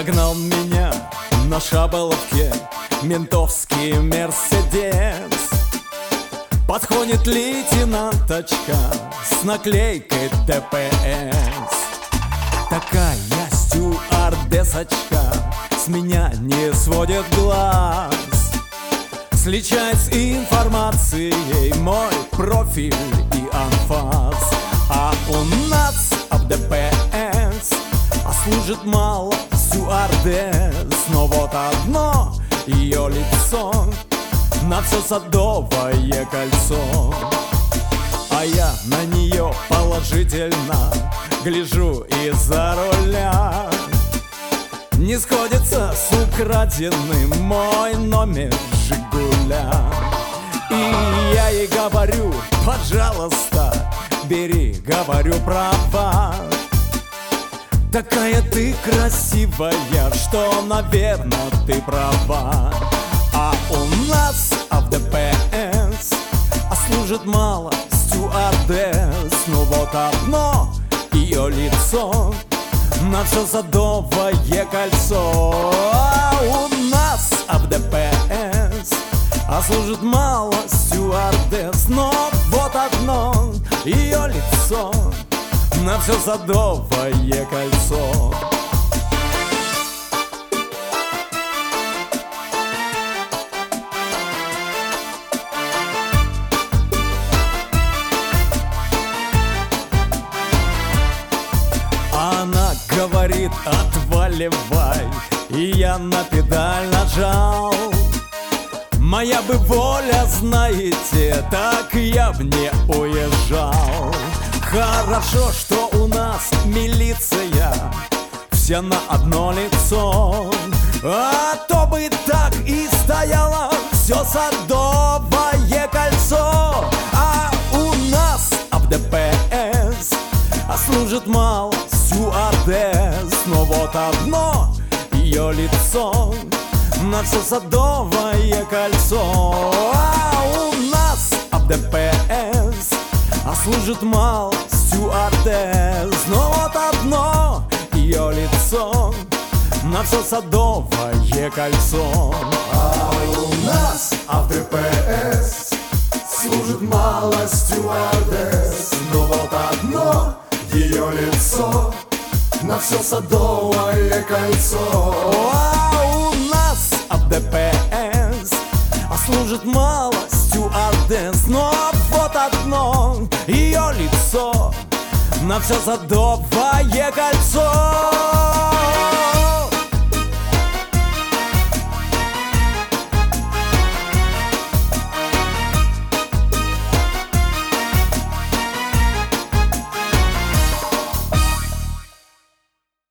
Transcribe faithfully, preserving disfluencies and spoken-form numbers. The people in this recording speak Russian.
Догнал меня на шаболовке ментовский мерседес. Подходит лейтенанточка с наклейкой Д П С. Такая стюардессочка с меня не сводит глаз. Сличает с информацией мой профиль и анфас. А у нас в Д П С а служит мало стюардесс. Но вот одно ее лицо на все садовое кольцо. А я на нее положительно гляжу из-за руля. Не сходится с украденным мой номер Жигуля. И я ей говорю: пожалуйста, бери, говорю, права. Такая ты красивая, что, наверное, ты права. А у нас в Д П С а служит мало стюардесс. Ну вот одно ее лицо на все садовое кольцо. А у нас в Д П С а служит мало стюардесс. Но вот одно ее лицо на все садовое кольцо. Она говорит: отваливай, и я на педаль нажал. Моя бы воля, знаете, так я б не уезжал. Хорошо, что у нас милиция вся на одно лицо. А то бы так и стояло все садовое кольцо. А у нас в Д П С а служит мало стюардесс. Но вот одно ее лицо на все садовое кольцо. А у нас в Д П С а служит мало стюардесс. Но вот одно ее лицо на все садовое кольцо. А у нас в Д П С служит мало стюардесс. Но вот одно ее лицо на все садовое кольцо. А у нас в Д П С а служит мало стюардесс. Но вот одно ее лицо на все садовое кольцо.